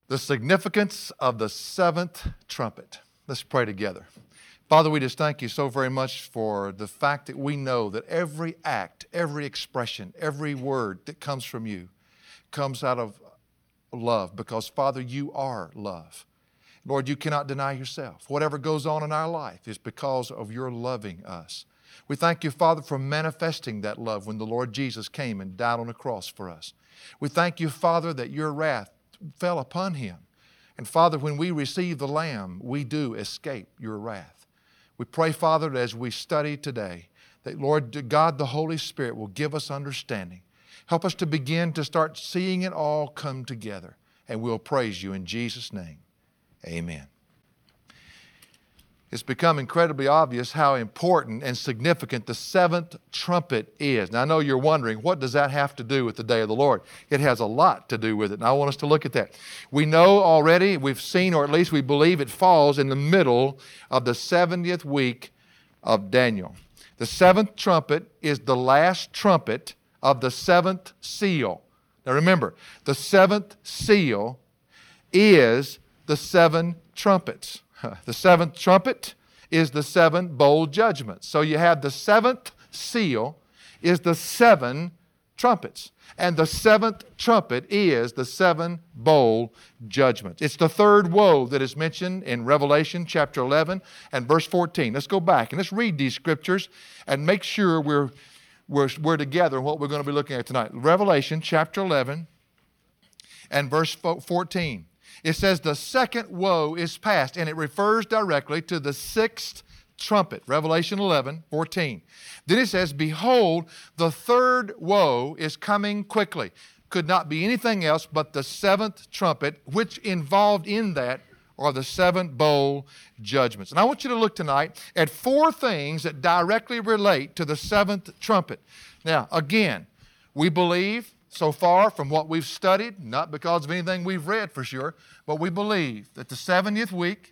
The significance of the seventh trumpet. Let's pray together. Father, we just thank you so very much for the fact that we know that every act, every expression, every word that comes from you comes out of love because, Father, you are love. Lord, you cannot deny yourself. Whatever goes on in our life is because of your loving us. We thank you, Father, for manifesting that love when the Lord Jesus came and died on the cross for us. We thank you, Father, that your wrath fell upon him. And Father, when we receive the Lamb, we do escape your wrath. We pray, Father, that as we study today, that Lord God, the Holy Spirit will give us understanding. Help us to begin to start seeing it all come together. And we'll praise you in Jesus' name. Amen. It's become incredibly obvious how important and significant the seventh trumpet is. Now, I know you're wondering, what does that have to do with the day of the Lord? It has a lot to do with it, and I want us to look at that. We know already, we've seen, or at least we believe it falls in the middle of the 70th week of Daniel. The seventh trumpet is the last trumpet of the seventh seal. Now remember, the seventh seal is the seven trumpets. The seventh trumpet is the seven bowl judgments. So you have the seventh seal is the seven trumpets. And the seventh trumpet is the seven bowl judgments. It's the third woe that is mentioned in Revelation chapter 11 and verse 14. Let's go back and let's read these scriptures and make sure we're together in what we're going to be looking at tonight. Revelation chapter 11 and verse 14. It says the second woe is past, and it refers directly to the sixth trumpet, Revelation 11:14. Then it says, behold, the third woe is coming quickly. Could not be anything else but the seventh trumpet, which involved in that are the seven bowl judgments. And I want you to look tonight at four things that directly relate to the seventh trumpet. Now, again, we believe so far from what we've studied, not because of anything we've read for sure, but we believe that the 70th week,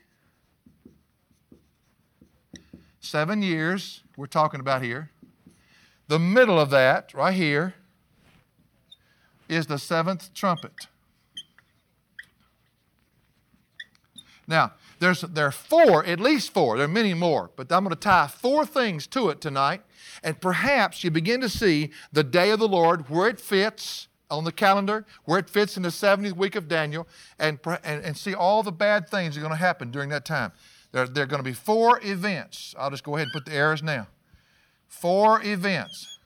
7 years we're talking about here, the middle of that right here is the seventh trumpet. Now, there are four, at least four, there are many more, but I'm going to tie four things to it tonight, and perhaps you begin to see the day of the Lord, where it fits on the calendar, where it fits in the 70th week of Daniel, and see all the bad things that are going to happen during that time. There are going to be four events. I'll just go ahead and put the arrows now. Four events.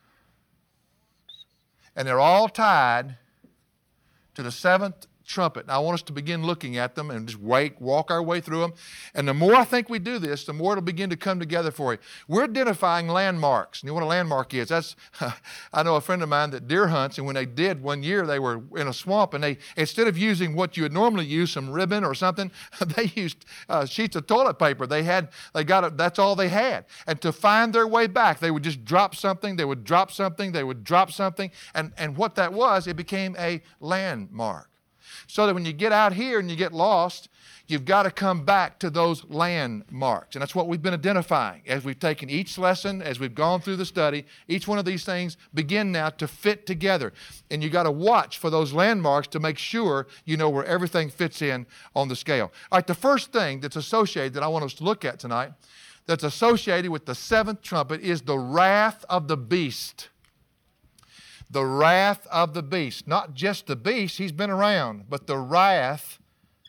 And they're all tied to the seventh trumpet. Now, I want us to begin looking at them and just walk our way through them. And the more I think we do this, the more it'll begin to come together for you. We're identifying landmarks. And you know what a landmark is? I know a friend of mine that deer hunts, and when they did one year, they were in a swamp, and they, instead of using what you would normally use, some ribbon or something, they used sheets of toilet paper. That's all they had. And to find their way back, they would just drop something, they would drop something, they would drop something. And what that was, it became a landmark. So that when you get out here and you get lost, you've got to come back to those landmarks. And that's what we've been identifying as we've taken each lesson, as we've gone through the study. Each one of these things begin now to fit together. And you've got to watch for those landmarks to make sure you know where everything fits in on the scale. All right, the first thing that's associated that I want us to look at tonight that's associated with the seventh trumpet is the wrath of the beast. The wrath of the beast. Not just the beast, he's been around, but the wrath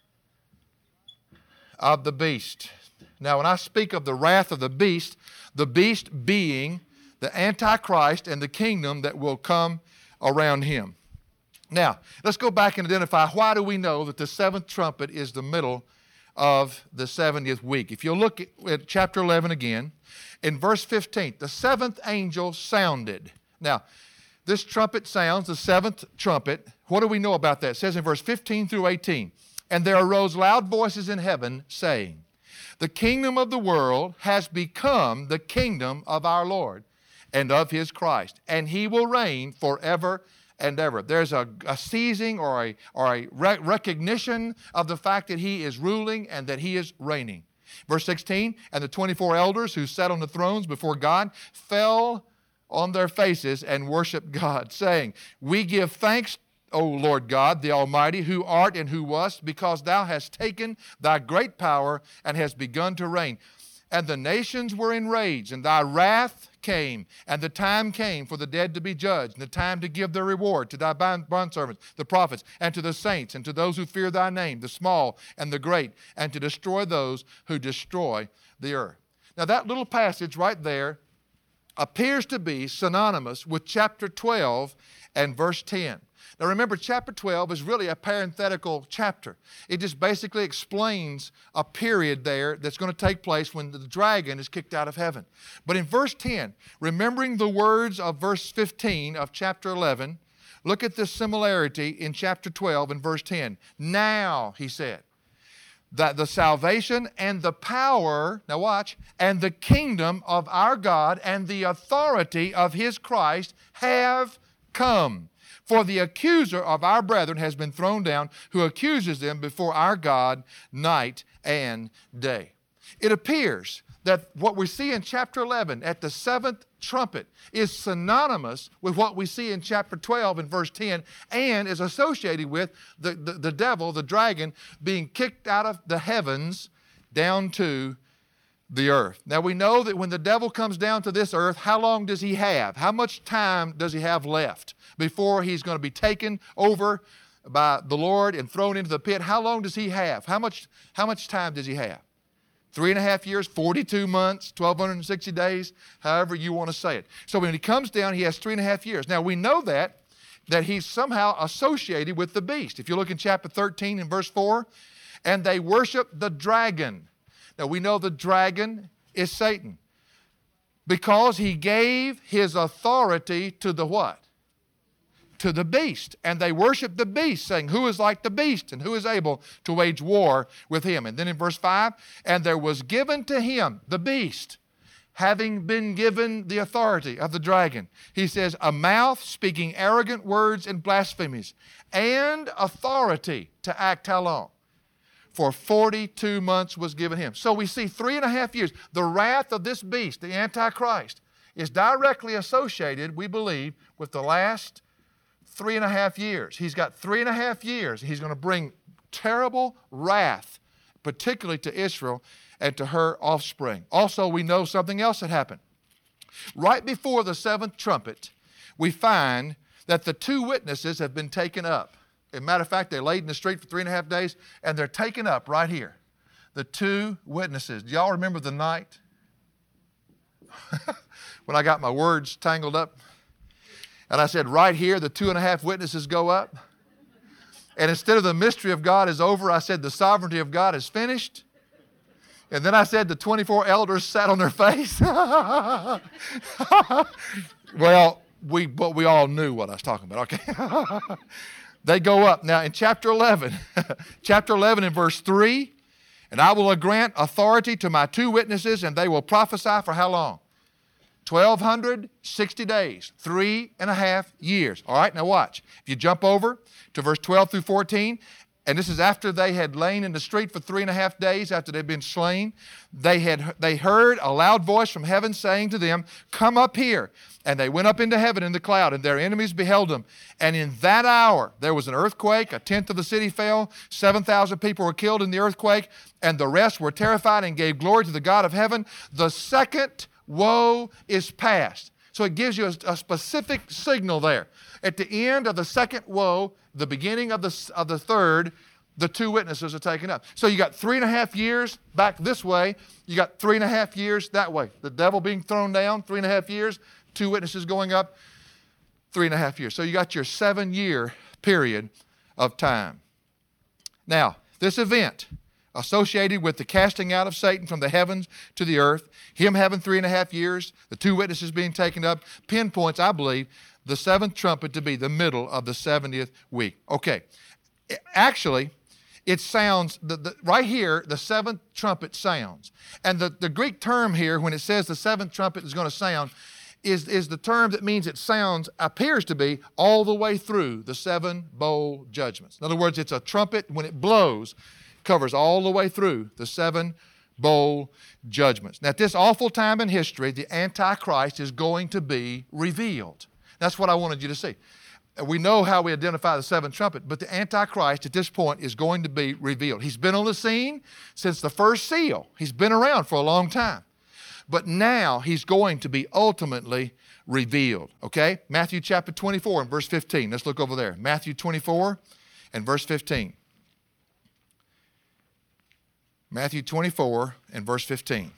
of the beast. Now, when I speak of the wrath of the beast being the Antichrist and the kingdom that will come around him. Now, let's go back and identify why do we know that the seventh trumpet is the middle of the 70th week. If you'll look at chapter 11 again, in verse 15, the seventh angel sounded. Now, this trumpet sounds, the seventh trumpet. What do we know about that? It says in verse 15 through 18, and there arose loud voices in heaven saying, the kingdom of the world has become the kingdom of our Lord and of his Christ, and he will reign forever and ever. There's a seizing or a recognition of the fact that he is ruling and that he is reigning. Verse 16, and the 24 elders who sat on the thrones before God fell on their faces and worshiped God, saying, we give thanks O Lord God, the Almighty, who art and who wast, because thou hast taken thy great power and hast begun to reign. And the nations were enraged, and thy wrath came, and the time came for the dead to be judged, and the time to give their reward to thy bondservants, the prophets, and to the saints, and to those who fear thy name, the small and the great, and to destroy those who destroy the earth. Now that little passage right there appears to be synonymous with chapter 12 and verse 10. Now remember, chapter 12 is really a parenthetical chapter. It just basically explains a period there that's going to take place when the dragon is kicked out of heaven. But in verse 10, remembering the words of verse 15 of chapter 11, look at this similarity in chapter 12 and verse 10. Now, he said, that the salvation and the power, now watch, and the kingdom of our God and the authority of his Christ have come. For the accuser of our brethren has been thrown down, who accuses them before our God night and day. It appears that what we see in chapter 11 at the seventh trumpet is synonymous with what we see in chapter 12 and verse 10, and is associated with the devil, the dragon, being kicked out of the heavens down to the earth. Now we know that when the devil comes down to this earth, how long does he have? How much time does he have left before he's going to be taken over by the Lord and thrown into the pit? How long does he have? How much time does he have? 3.5 years, 42 months, 1,260 days, however you want to say it. So when he comes down, he has 3.5 years. Now we know that he's somehow associated with the beast. If you look in chapter 13 and verse 4, and they worship the dragon. Now we know the dragon is Satan because he gave his authority to the what? To the beast. And they worship the beast, saying, who is like the beast and who is able to wage war with him? And then in verse 5, and there was given to him, the beast, having been given the authority of the dragon, he says, a mouth speaking arrogant words and blasphemies, and authority to act how long? For 42 months was given him. So we see 3.5 years. The wrath of this beast, the Antichrist, is directly associated, we believe, with the last 3.5 years. He's got 3.5 years. He's going to bring terrible wrath, particularly to Israel and to her offspring. Also, we know something else that happened. Right before the seventh trumpet, we find that the two witnesses have been taken up. As a matter of fact, they laid in the street for 3.5 days, and they're taken up right here. The two witnesses. Do y'all remember the night when I got my words tangled up? And I said, right here, the 2.5 witnesses go up. And instead of the mystery of God is over, I said the sovereignty of God is finished. And then I said the 24 elders sat on their face. Well, we all knew what I was talking about, okay? They go up. Now in chapter 11, chapter 11 in verse 3, and I will grant authority to my two witnesses, and they will prophesy for how long? 1,260 days, 3.5 years. All right, now watch. If you jump over to verse 12 through 14, and this is after they had lain in the street for 3.5 days after they'd been slain, they heard a loud voice from heaven saying to them, come up here. And they went up into heaven in the cloud, and their enemies beheld them. And in that hour there was an earthquake, 1/10 of the city fell, 7,000 people were killed in the earthquake, and the rest were terrified and gave glory to the God of heaven. The second woe is past. So it gives you a specific signal there. At the end of the second woe, the beginning of the third, the two witnesses are taken up. So you got 3.5 years back this way. You got 3.5 years that way. The devil being thrown down, 3.5 years. Two witnesses going up, 3.5 years. So you got your 7-year period of time. Now, this event associated with the casting out of Satan from the heavens to the earth, him having 3.5 years, the two witnesses being taken up, pinpoints, I believe, the seventh trumpet to be the middle of the 70th week. Okay, actually, it sounds, right here, the seventh trumpet sounds. And the Greek term here, when it says the seventh trumpet is going to sound, is the term that means it sounds, appears to be, all the way through the 7 bowl judgments. In other words, it's a trumpet, when it blows, covers all the way through the 7 bowl judgments. Now, at this awful time in history, the Antichrist is going to be revealed. That's what I wanted you to see. we know how we identify the seventh trumpet, but the Antichrist at this point is going to be revealed. He's been on the scene since the first seal. He's been around for a long time. But now he's going to be ultimately revealed. Okay? Matthew chapter 24 and verse 15. Let's look over there. Matthew 24 and verse 15. Matthew 24 and verse 15.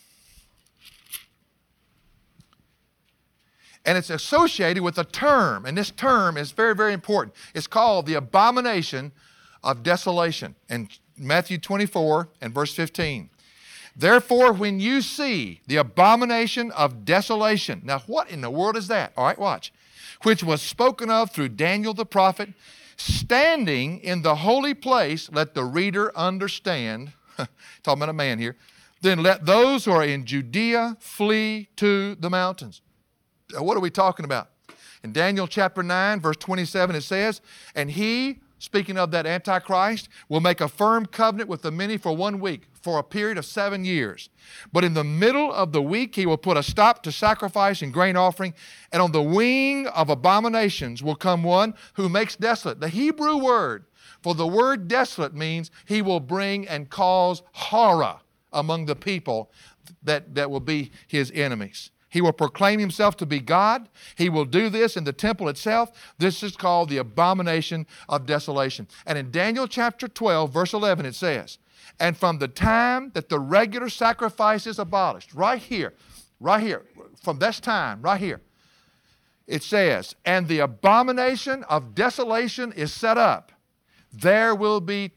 And it's associated with a term, and this term is very, very important. It's called the abomination of desolation. In Matthew 24 and verse 15. Therefore, when you see the abomination of desolation. Now, what in the world is that? All right, watch. Which was spoken of through Daniel the prophet, standing in the holy place, let the reader understand. Talking about a man here. Then let those who are in Judea flee to the mountains. What are we talking about? In Daniel chapter 9, verse 27, it says, and he, speaking of that Antichrist, will make a firm covenant with the many for 1 week, for a period of 7 years. But in the middle of the week, he will put a stop to sacrifice and grain offering, and on the wing of abominations will come one who makes desolate. The Hebrew word for the word desolate means he will bring and cause horror among the people that will be his enemies. He will proclaim himself to be God. He will do this in the temple itself. This is called the abomination of desolation. And in Daniel chapter 12, verse 11, it says, and from the time that the regular sacrifice is abolished, right here, from this time, right here, it says, and the abomination of desolation is set up. There will be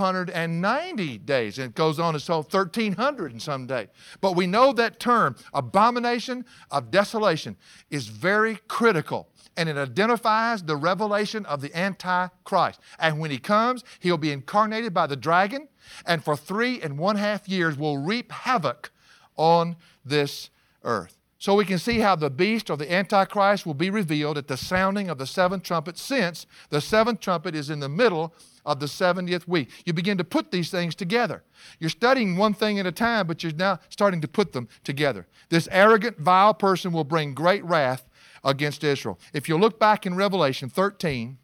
1,290 days. And it goes on until 1,300 in some day. But we know that term, abomination of desolation, is very critical. And it identifies the revelation of the Antichrist. And when he comes, he'll be incarnated by the dragon. And for 3.5 years will reap havoc on this earth. So we can see how the beast or the Antichrist will be revealed at the sounding of the seventh trumpet, since the seventh trumpet is in the middle of the 70th week. You begin to put these things together. You're studying one thing at a time, but you're now starting to put them together. This arrogant, vile person will bring great wrath against Israel. If you look back in Revelation 13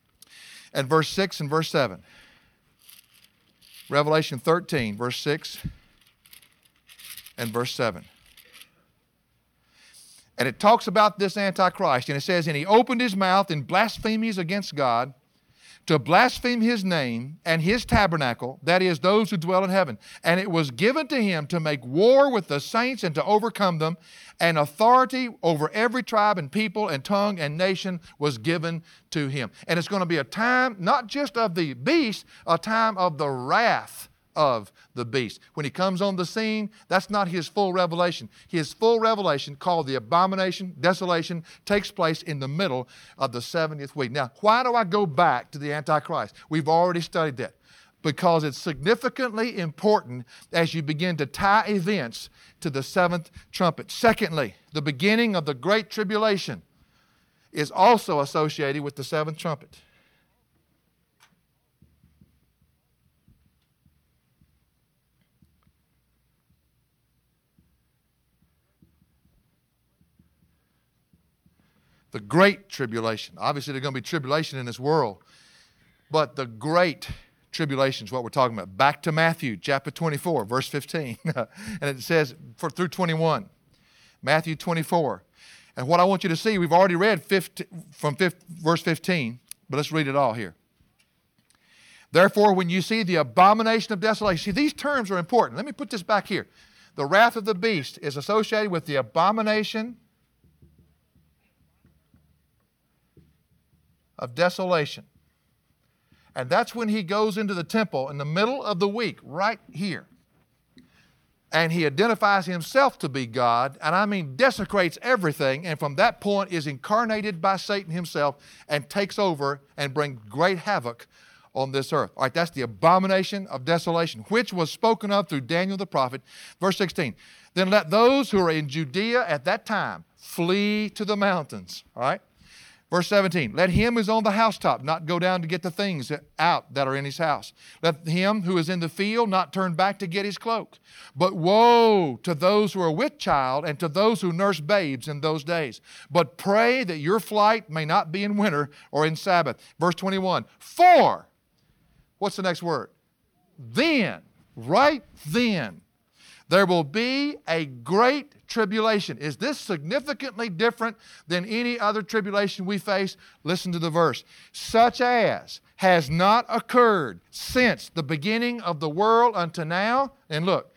and verse 6 and verse 7. Revelation 13, verse 6 and verse 7. And it talks about this Antichrist, and it says, and he opened his mouth in blasphemies against God, to blaspheme his name and his tabernacle, that is, those who dwell in heaven. And it was given to him to make war with the saints and to overcome them, and authority over every tribe and people and tongue and nation was given to him. And it's going to be a time not just of the beast, a time of the wrath of the beast. When he comes on the scene, that's not his full revelation. His full revelation, called the abomination, desolation, takes place in the middle of the 70th week. Now, why do I go back to the Antichrist? We've already studied that. Because it's significantly important as you begin to tie events to the seventh trumpet. Secondly, the beginning of the Great Tribulation is also associated with the seventh trumpet. The Great Tribulation. Obviously, there's going to be tribulation in this world, but the Great Tribulation is what we're talking about. Back to Matthew chapter 24, verse 15. And it says through 21. Matthew 24. And what I want you to see, we've already read verse 15, but let's read it all here. Therefore, when you see the abomination of desolation, see, these terms are important. Let me put this back here. The wrath of the beast is associated with the abomination of desolation. And that's when he goes into the temple in the middle of the week, right here. And he identifies himself to be God, and I mean desecrates everything, and from that point is incarnated by Satan himself and takes over and brings great havoc on this earth. All right, that's the abomination of desolation, which was spoken of through Daniel the prophet. Verse 16, then let those who are in Judea at that time flee to the mountains. All right? Verse 17, let him who is on the housetop not go down to get the things out that are in his house. Let him who is in the field not turn back to get his cloak. But woe to those who are with child and to those who nurse babes in those days. But pray that your flight may not be in winter or in Sabbath. Verse 21, for, what's the next word? Then, right then, there will be a great tribulation. Is this significantly different than any other tribulation we face? Listen to the verse. Such as has not occurred since the beginning of the world unto now. And look,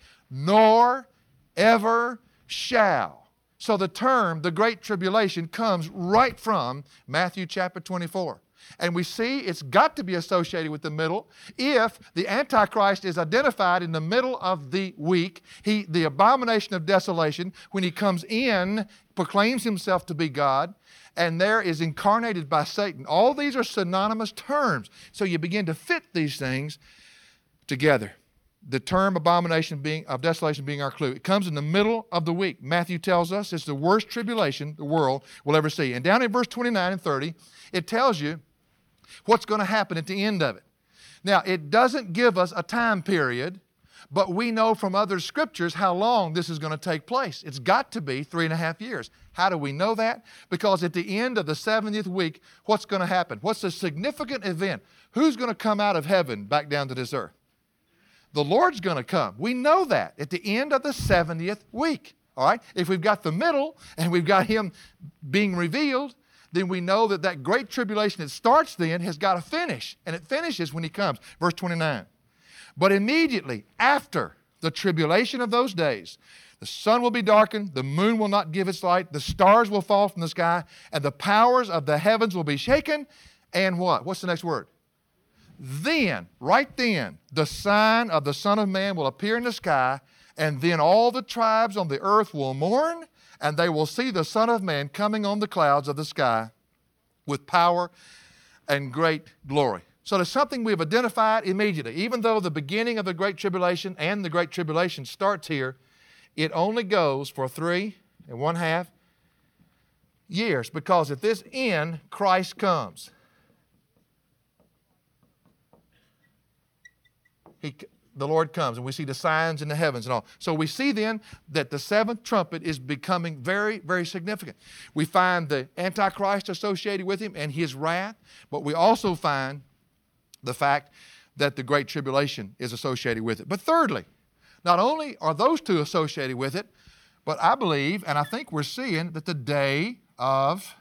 nor ever shall. So the term, the great tribulation, comes right from Matthew chapter 24. And we see it's got to be associated with the middle. If the Antichrist is identified in the middle of the week, the abomination of desolation, when he comes in, proclaims himself to be God, and there is incarnated by Satan. All these are synonymous terms. So you begin to fit these things together. The term abomination of desolation being our clue. It comes in the middle of the week. Matthew tells us it's the worst tribulation the world will ever see. And down in verse 29 and 30, it tells you what's going to happen at the end of it. Now, it doesn't give us a time period, but we know from other scriptures how long this is going to take place. It's got to be 3.5 years. How do we know that? Because at the end of the 70th week, what's going to happen? What's the significant event? Who's going to come out of heaven back down to this earth? The Lord's going to come. We know that at the end of the 70th week. All right? If we've got the middle and we've got Him being revealed, then we know that that great tribulation that starts then has got to finish. And it finishes when He comes. Verse 29. But immediately after the tribulation of those days, the sun will be darkened, the moon will not give its light, the stars will fall from the sky, and the powers of the heavens will be shaken. And what? What's the next word? Then, right then, the sign of the Son of Man will appear in the sky, and then all the tribes on the earth will mourn, and they will see the Son of Man coming on the clouds of the sky with power and great glory. So there's something we've identified immediately. Even though the beginning of the Great Tribulation and the Great Tribulation starts here, it only goes for 3.5 years, because at this end, Christ comes. The Lord comes, and we see the signs in the heavens and all. So we see then that the seventh trumpet is becoming very, very significant. We find the Antichrist associated with him and his wrath, but we also find the fact that the Great Tribulation is associated with it. But thirdly, not only are those two associated with it, but I believe, and I think we're seeing, that the day of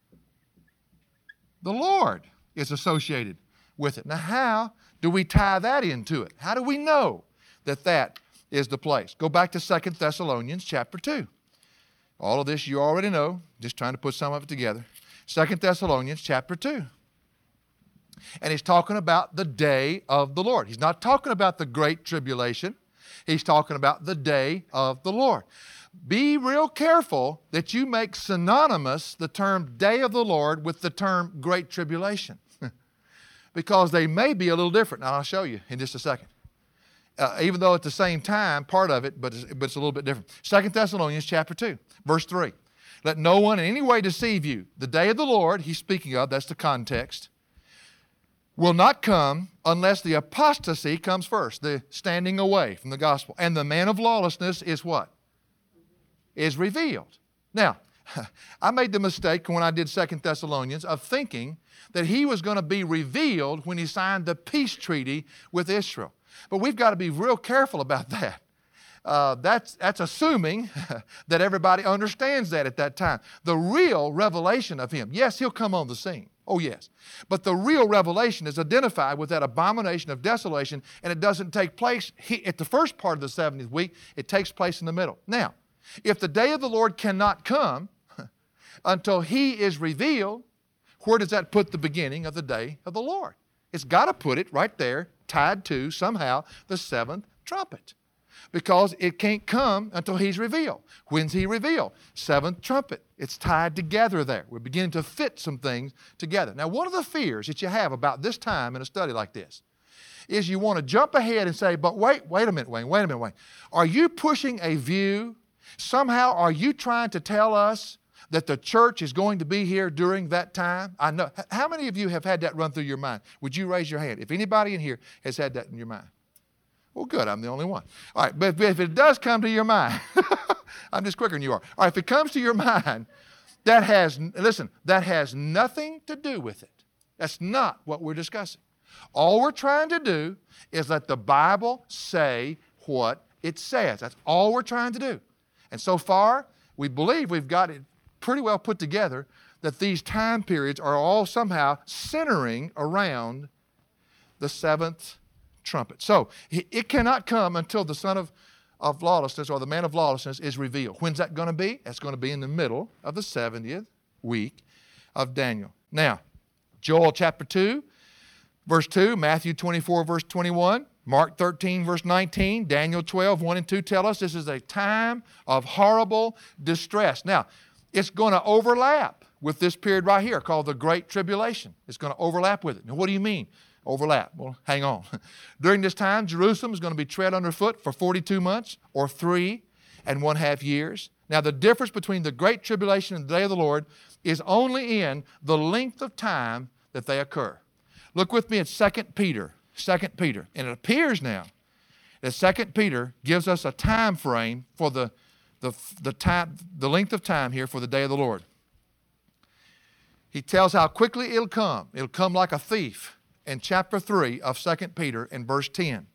the Lord is associated with it. Now, how do we tie that into it? How do we know that that is the place? Go back to 2 Thessalonians chapter 2. All of this you already know, just trying to put some of it together. 2 Thessalonians chapter 2. And he's talking about the day of the Lord. He's not talking about the Great Tribulation. He's talking about the day of the Lord. Be real careful that you make synonymous the term day of the Lord with the term Great Tribulation. Because they may be a little different. Now, I'll show you in just a second. Even though at the same time, part of it, but it's a little bit different. 2 Thessalonians chapter 2, verse 3. Let no one in any way deceive you. The day of the Lord, he's speaking of, that's the context, will not come unless the apostasy comes first, the standing away from the gospel. And the man of lawlessness is what? Is revealed. Now, I made the mistake when I did 2 Thessalonians of thinking that he was going to be revealed when he signed the peace treaty with Israel. But we've got to be real careful about that. That's assuming that everybody understands that at that time. The real revelation of him, yes, he'll come on the scene. Oh, yes. But the real revelation is identified with that abomination of desolation, and it doesn't take place at the first part of the 70th week. It takes place in the middle. Now, if the day of the Lord cannot come until he is revealed, where does that put the beginning of the day of the Lord? It's got to put it right there, tied to somehow the seventh trumpet. Because it can't come until he's revealed. When's he revealed? Seventh trumpet. It's tied together there. We're beginning to fit some things together. Now, one of the fears that you have about this time in a study like this is you want to jump ahead and say, but wait a minute, Wayne. Are you pushing a view? Somehow, are you trying to tell us that the church is going to be here during that time? I know. How many of you have had that run through your mind? Would you raise your hand if anybody in here has had that in your mind? Well, good. I'm the only one. All right, but if it does come to your mind, I'm just quicker than you are. All right, if it comes to your mind, that has nothing to do with it. That's not what we're discussing. All we're trying to do is let the Bible say what it says. That's all we're trying to do. And so far, we believe we've got it pretty well put together that these time periods are all somehow centering around the seventh trumpet. So it cannot come until the son of lawlessness or the man of lawlessness is revealed. When's that going to be? That's going to be in the middle of the 70th week of Daniel. Now, Joel chapter 2, verse 2, Matthew 24, verse 21, Mark 13, verse 19, Daniel 12, 1 and 2 tell us this is a time of horrible distress. Now, it's going to overlap with this period right here called the Great Tribulation. It's going to overlap with it. Now, what do you mean? Overlap. Well, hang on. During this time, Jerusalem is going to be tread underfoot for 42 months or 3.5 years. Now, the difference between the Great Tribulation and the day of the Lord is only in the length of time that they occur. Look with me at 2 Peter. 2 Peter. And it appears now that 2 Peter gives us a time frame for the length of time here for the day of the Lord. He tells how quickly it'll come. It'll come like a thief. In chapter 3 of 2 Peter in verse 10.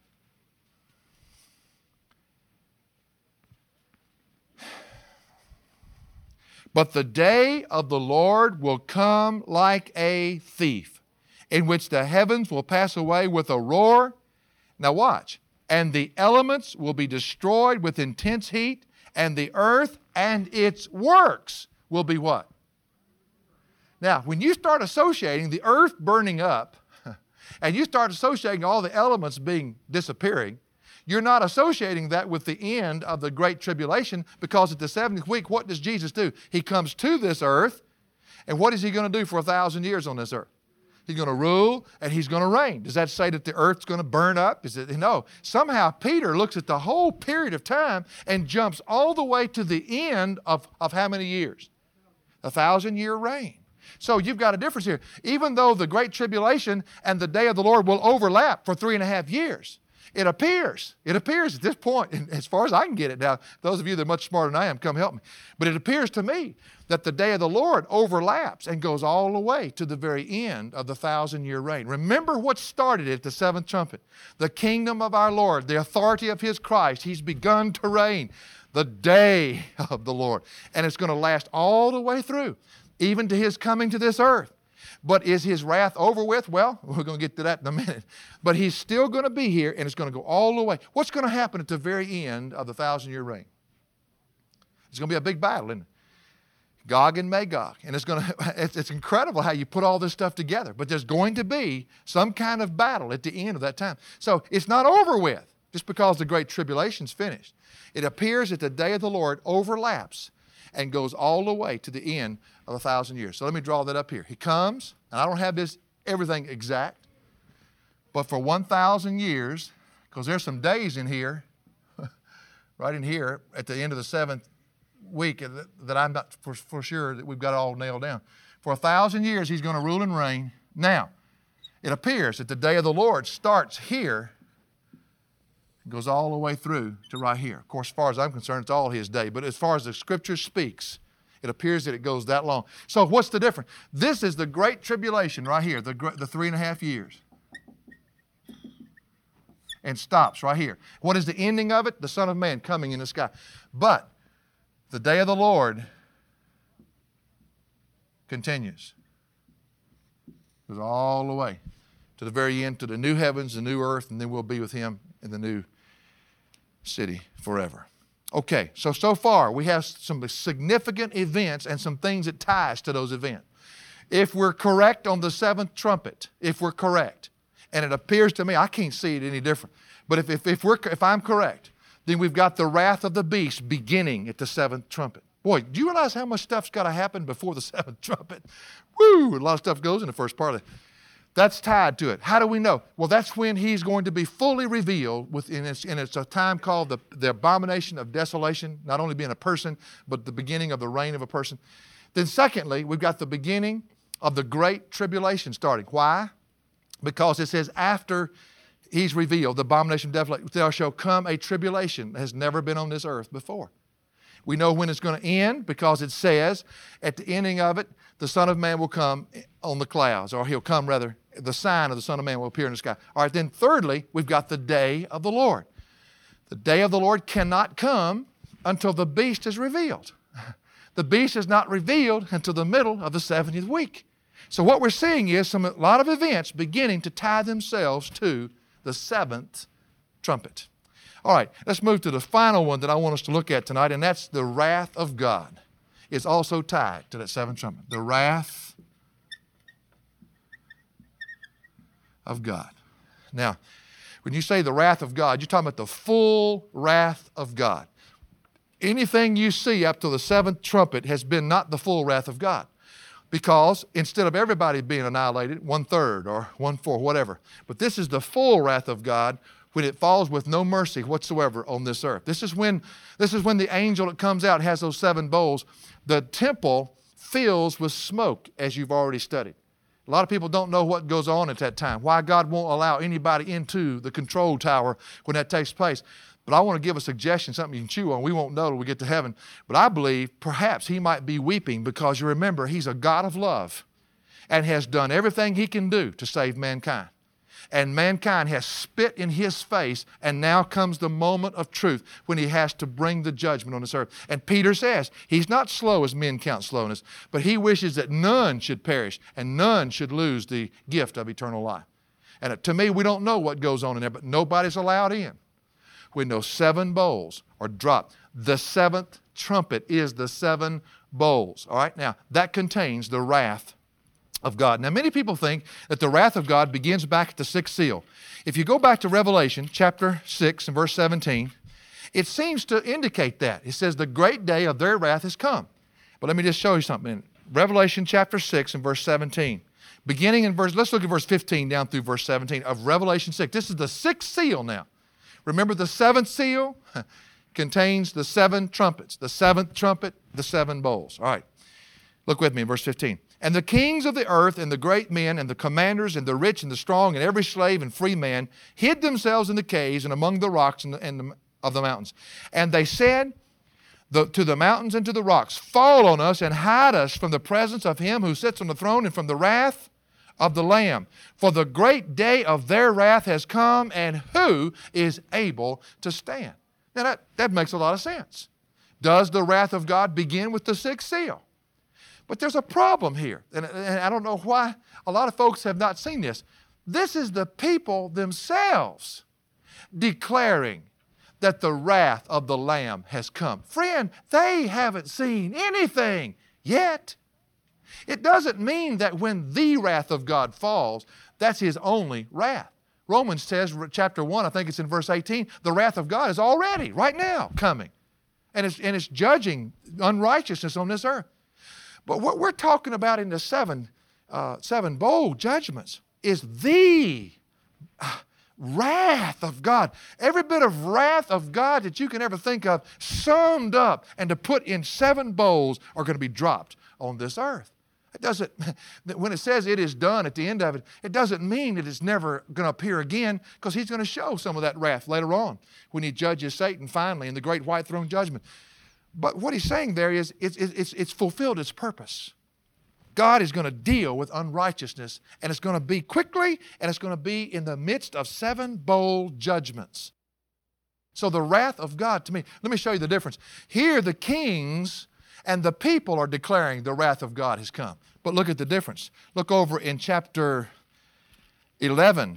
But the day of the Lord will come like a thief, in which the heavens will pass away with a roar. Now watch. And the elements will be destroyed with intense heat, and the earth and its works will be what? Now, when you start associating the earth burning up, and you start associating all the elements disappearing, you're not associating that with the end of the Great Tribulation, because at the 70th week, what does Jesus do? He comes to this earth, and what is He going to do for 1,000 years on this earth? He's going to rule, and He's going to reign. Does that say that the earth's going to burn up? No. Somehow Peter looks at the whole period of time and jumps all the way to the end of how many years? 1,000-year reign. So you've got a difference here. Even though the Great Tribulation and the day of the Lord will overlap for 3.5 years, it appears at this point, and as far as I can get it now, those of you that are much smarter than I am, come help me. But it appears to me that the day of the Lord overlaps and goes all the way to the very end of the 1,000-year reign. Remember what started at the seventh trumpet. The kingdom of our Lord, the authority of His Christ. He's begun to reign. The day of the Lord. And it's going to last all the way through, even to His coming to this earth. But is His wrath over with? Well, we're going to get to that in a minute. But He's still going to be here, and it's going to go all the way. What's going to happen at the very end of the 1,000-year reign? It's going to be a big battle, isn't it? Gog and Magog. And it's incredible how you put all this stuff together. But there's going to be some kind of battle at the end of that time. So it's not over with just because the Great Tribulation's finished. It appears that the day of the Lord overlaps and goes all the way to the end of 1,000 years. So let me draw that up here. He comes, and I don't have everything exact, but for 1,000 years, because there's some days in here, right in here, at the end of the seventh week that I'm not for sure that we've got it all nailed down. For 1,000 years, He's going to rule and reign. Now, it appears that the day of the Lord starts here, goes all the way through to right here. Of course, as far as I'm concerned, it's all His day. But as far as the Scripture speaks, it appears that it goes that long. So what's the difference? This is the Great Tribulation right here, the 3.5 years. And stops right here. What is the ending of it? The Son of Man coming in the sky. But the day of the Lord continues. Goes all the way to the very end, to the new heavens, the new earth, and then we'll be with Him in the new city forever. Okay, so far we have some significant events and some things that ties to those events. If we're correct on the seventh trumpet, if we're correct, and it appears to me, I can't see it any different, but if I'm correct, then we've got the wrath of the beast beginning at the seventh trumpet. Boy, do you realize how much stuff's got to happen before the seventh trumpet? Woo! A lot of stuff goes in the first part of it. That's tied to it. How do we know? Well, that's when he's going to be fully revealed, and it's a time called the abomination of desolation, not only being a person, but the beginning of the reign of a person. Then secondly, we've got the beginning of the great tribulation starting. Why? Because it says after he's revealed, the abomination of desolation, there shall come a tribulation that has never been on this earth before. We know when it's going to end because it says at the ending of it, the Son of Man will come on the clouds, or he'll come rather, the sign of the Son of Man will appear in the sky. All right, then thirdly, we've got the day of the Lord. The day of the Lord cannot come until the beast is revealed. The beast is not revealed until the middle of the 70th week. So what we're seeing is a lot of events beginning to tie themselves to the seventh trumpet. All right, let's move to the final one that I want us to look at tonight, and that's the wrath of God. It's also tied to that seventh trumpet. The wrath of God. Now, when you say the wrath of God, you're talking about the full wrath of God. Anything you see up to the seventh trumpet has been not the full wrath of God. Because instead of everybody being annihilated, 1/3 or 1/4, whatever. But this is the full wrath of God when it falls with no mercy whatsoever on this earth. This is when the angel that comes out has those 7 bowls. The temple fills with smoke, as you've already studied. A lot of people don't know what goes on at that time, why God won't allow anybody into the control tower when that takes place. But I want to give a suggestion, something you can chew on. We won't know till we get to heaven. But I believe perhaps he might be weeping because you remember he's a God of love and has done everything he can do to save mankind. And mankind has spit in his face, and now comes the moment of truth when he has to bring the judgment on this earth. And Peter says he's not slow as men count slowness, but he wishes that none should perish and none should lose the gift of eternal life. And to me, we don't know what goes on in there, but nobody's allowed in when those 7 bowls are dropped. The 7th trumpet is the 7 bowls. All right, now that contains the wrath of God. Now, many people think that the wrath of God begins back at the 6th seal. If you go back to Revelation chapter 6 and verse 17, it seems to indicate that. It says, the great day of their wrath has come. But let me just show you something. Revelation chapter 6 and verse 17. Beginning in let's look at verse 15 down through verse 17 of Revelation 6. This is the 6th seal now. Remember, the 7th seal contains the 7 trumpets. The 7th trumpet, the 7 bowls. All right. Look with me in verse 15. And the kings of the earth and the great men and the commanders and the rich and the strong and every slave and free man hid themselves in the caves and among the rocks of the mountains. And they said to the mountains and to the rocks, fall on us and hide us from the presence of him who sits on the throne and from the wrath of the Lamb. For the great day of their wrath has come, and who is able to stand? Now that makes a lot of sense. Does the wrath of God begin with the 6th seal? But there's a problem here, and I don't know why a lot of folks have not seen this. This is the people themselves declaring that the wrath of the Lamb has come. Friend, they haven't seen anything yet. It doesn't mean that when the wrath of God falls, that's his only wrath. Romans says, chapter 1, I think it's in verse 18, the wrath of God is already, right now, coming. And it's judging unrighteousness on this earth. But what we're talking about in the 7 bowl judgments is the wrath of God. Every bit of wrath of God that you can ever think of, summed up and to put in 7 bowls, are going to be dropped on this earth. It doesn't, when it says it is done at the end of it, it doesn't mean that it's never going to appear again, because he's going to show some of that wrath later on when he judges Satan finally in the great white throne judgment. But what he's saying there is it's fulfilled its purpose. God is going to deal with unrighteousness, and it's going to be quickly, and it's going to be in the midst of 7 bowl judgments. So the wrath of God, to me, let me show you the difference. Here the kings and the people are declaring the wrath of God has come. But look at the difference. Look over in chapter 11,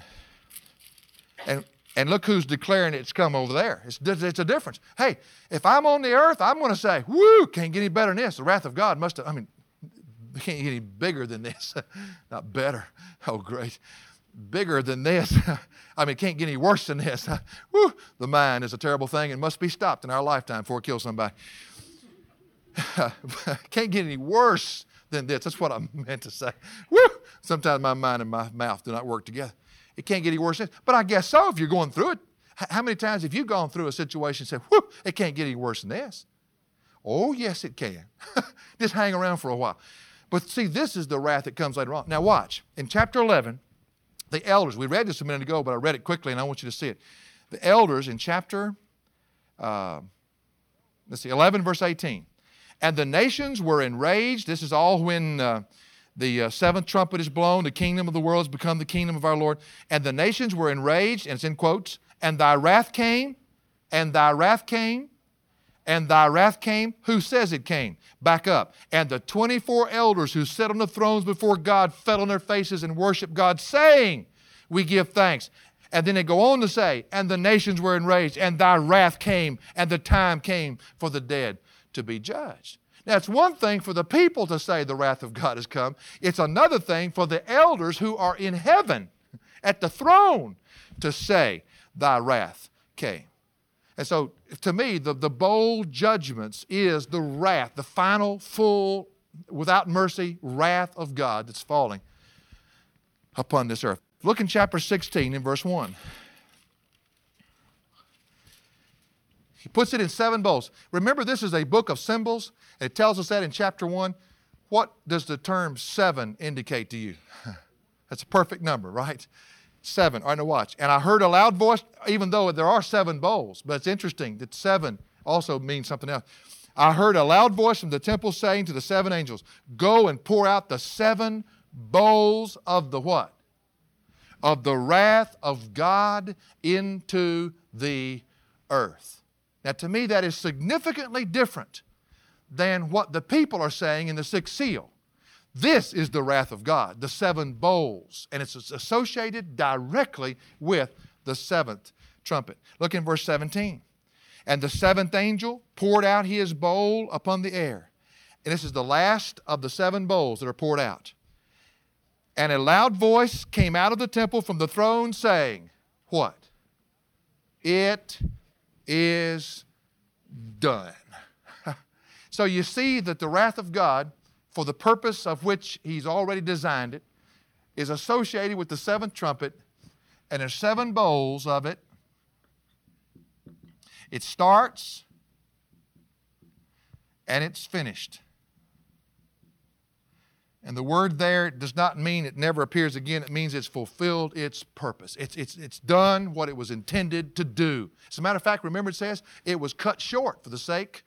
and look who's declaring it's come over there. It's a difference. Hey, if I'm on the earth, I'm going to say, whoo, can't get any better than this. The wrath of God must have, can't get any bigger than this. Not better. Oh, great. Bigger than this. Can't get any worse than this. Woo, the mind is a terrible thing and must be stopped in our lifetime before it kills somebody. Can't get any worse than this. That's what I meant to say. Woo, Sometimes my mind and my mouth do not work together. It can't get any worse than this. But I guess so if you're going through it. How many times have you gone through a situation and said, whew, it can't get any worse than this? Oh, yes, it can. Just hang around for a while. But see, this is the wrath that comes later on. Now watch. In chapter 11, the elders, we read this a minute ago, but I read it quickly and I want you to see it. The elders in chapter 11, verse 18. And the nations were enraged. This is all when the seventh trumpet is blown. The kingdom of the world has become the kingdom of our Lord. And the nations were enraged, and it's in quotes, and thy wrath came, and thy wrath came, and thy wrath came. Who says it came? Back up. And the 24 elders who sat on the thrones before God fell on their faces and worshiped God, saying, we give thanks. And then they go on to say, and the nations were enraged, and thy wrath came, and the time came for the dead to be judged. Now, it's one thing for the people to say the wrath of God has come. It's another thing for the elders who are in heaven at the throne to say, thy wrath came. And so, to me, the bold judgments is the wrath, the final, full, without mercy, wrath of God that's falling upon this earth. Look in chapter 16 in verse 1. He puts it in 7 bowls. Remember, this is a book of symbols. It tells us that in chapter 1. What does the term 7 indicate to you? That's a perfect number, right? 7. All right, now watch. And I heard a loud voice, even though there are 7 bowls, but it's interesting that 7 also means something else. I heard a loud voice from the temple saying to the 7 angels, go and pour out the 7 bowls of the what? Of the wrath of God into the earth. Now, to me, that is significantly different than what the people are saying in the 6th seal. This is the wrath of God, the 7 bowls, and it's associated directly with the 7th trumpet. Look in verse 17. And the 7th angel poured out his bowl upon the air. And this is the last of the 7 bowls that are poured out. And a loud voice came out of the temple from the throne saying, what? It is done. So you see that the wrath of God, for the purpose of which He's already designed it, is associated with the 7th trumpet, and there's 7 bowls of it. It starts and it's finished. And the word there does not mean it never appears again. It means it's fulfilled its purpose. It's done what it was intended to do. As a matter of fact, remember it says it was cut short for the sake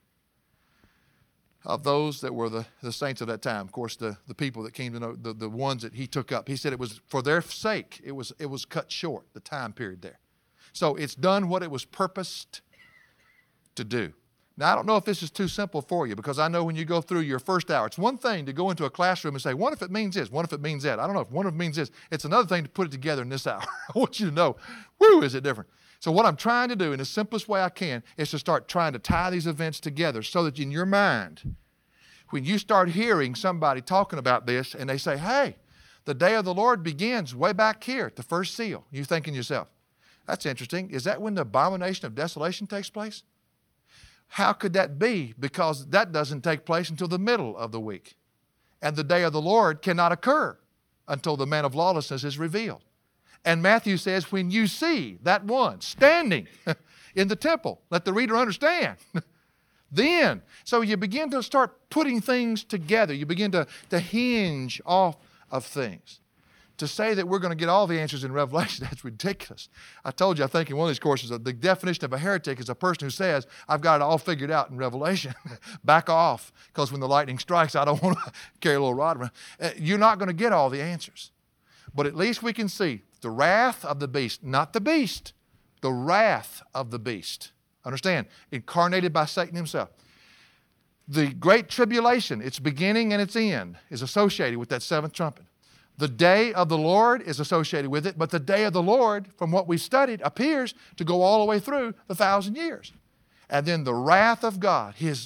of those that were the saints of that time. Of course, the people that came to know, the ones that He took up. He said it was for their sake. It was cut short, the time period there. So it's done what it was purposed to do. Now, I don't know if this is too simple for you, because I know when you go through your first hour, it's one thing to go into a classroom and say, what if it means this? What if it means that? I don't know if one if it means this. It's another thing to put it together in this hour. I want you to know, whoo, is it different? So what I'm trying to do in the simplest way I can is to start trying to tie these events together so that in your mind, when you start hearing somebody talking about this and they say, hey, the day of the Lord begins way back here at the first seal, you thinking to yourself, that's interesting. Is that when the abomination of desolation takes place? How could that be? Because that doesn't take place until the middle of the week. And the day of the Lord cannot occur until the man of lawlessness is revealed. And Matthew says, when you see that one standing in the temple, let the reader understand. Then, so you begin to start putting things together. You begin to hinge off of things. To say that we're going to get all the answers in Revelation, that's ridiculous. I told you, I think in one of these courses, the definition of a heretic is a person who says, I've got it all figured out in Revelation. Back off, because when the lightning strikes, I don't want to carry a little rod around. You're not going to get all the answers. But at least we can see the wrath of the beast, not the beast, the wrath of the beast. Understand? Incarnated by Satan himself. The great tribulation, its beginning and its end, is associated with that 7th trumpet. The day of the Lord is associated with it, but the day of the Lord, from what we've studied, appears to go all the way through the 1,000 years. And then the wrath of God, His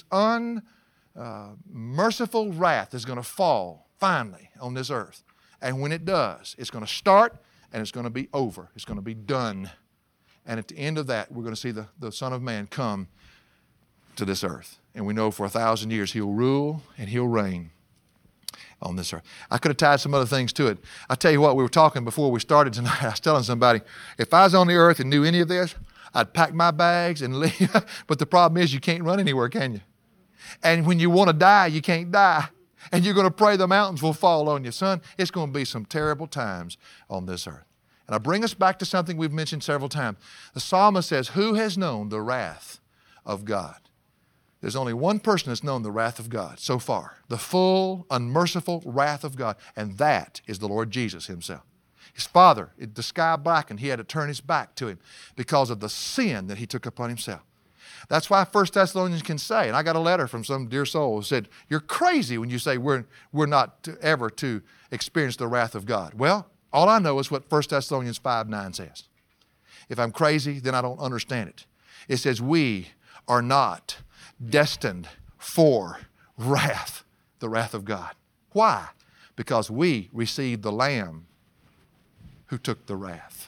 unmerciful wrath, is going to fall finally on this earth. And when it does, it's going to start and it's going to be over. It's going to be done. And at the end of that, we're going to see the Son of Man come to this earth. And we know for 1,000 years He'll rule and He'll reign on this earth. I could have tied some other things to it. I tell you what, we were talking before we started tonight. I was telling somebody, if I was on the earth and knew any of this, I'd pack my bags and leave. But the problem is you can't run anywhere, can you? And when you want to die, you can't die. And you're going to pray the mountains will fall on you. Son, it's going to be some terrible times on this earth. And I bring us back to something we've mentioned several times. The psalmist says, who has known the wrath of God? There's only one person that's known the wrath of God so far, the full, unmerciful wrath of God, and that is the Lord Jesus himself. His Father, the sky blackened, he had to turn his back to him because of the sin that he took upon himself. That's why 1 Thessalonians can say, and I got a letter from some dear soul who said, you're crazy when you say we're not ever to experience the wrath of God. Well, all I know is what 1 Thessalonians 5:9 says. If I'm crazy, then I don't understand it. It says we are not destined for wrath, the wrath of God. Why? Because we received the Lamb who took the wrath.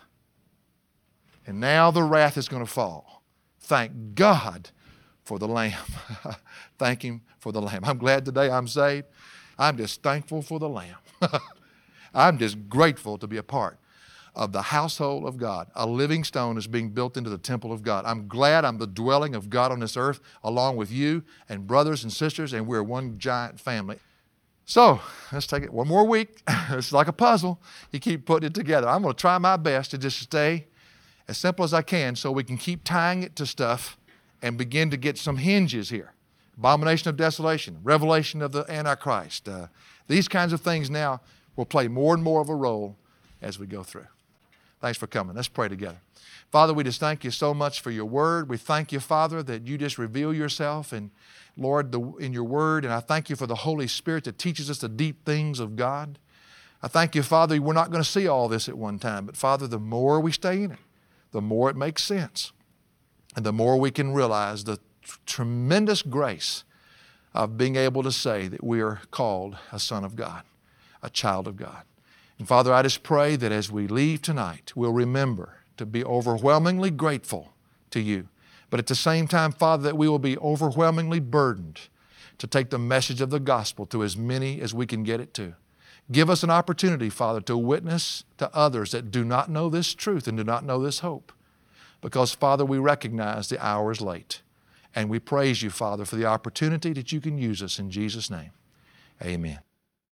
And now the wrath is going to fall. Thank God for the Lamb. Thank Him for the Lamb. I'm glad today I'm saved. I'm just thankful for the Lamb. I'm just grateful to be a part of the household of God. A living stone is being built into the temple of God. I'm glad I'm the dwelling of God on this earth along with you and brothers and sisters, and we're one giant family. So let's take it one more week. It's like a puzzle. You keep putting it together. I'm going to try my best to just stay as simple as I can so we can keep tying it to stuff and begin to get some hinges here. Abomination of desolation, revelation of the Antichrist. These kinds of things now will play more and more of a role as we go through. Thanks for coming. Let's pray together. Father, we just thank you so much for your word. We thank you, Father, that you just reveal yourself and Lord, in your word. And I thank you for the Holy Spirit that teaches us the deep things of God. I thank you, Father, we're not going to see all this at one time. But Father, the more we stay in it, the more it makes sense. And the more we can realize the tremendous grace of being able to say that we are called a son of God, a child of God. And Father, I just pray that as we leave tonight, we'll remember to be overwhelmingly grateful to you. But at the same time, Father, that we will be overwhelmingly burdened to take the message of the gospel to as many as we can get it to. Give us an opportunity, Father, to witness to others that do not know this truth and do not know this hope. Because, Father, we recognize the hour is late. And we praise you, Father, for the opportunity that you can use us in Jesus' name. Amen.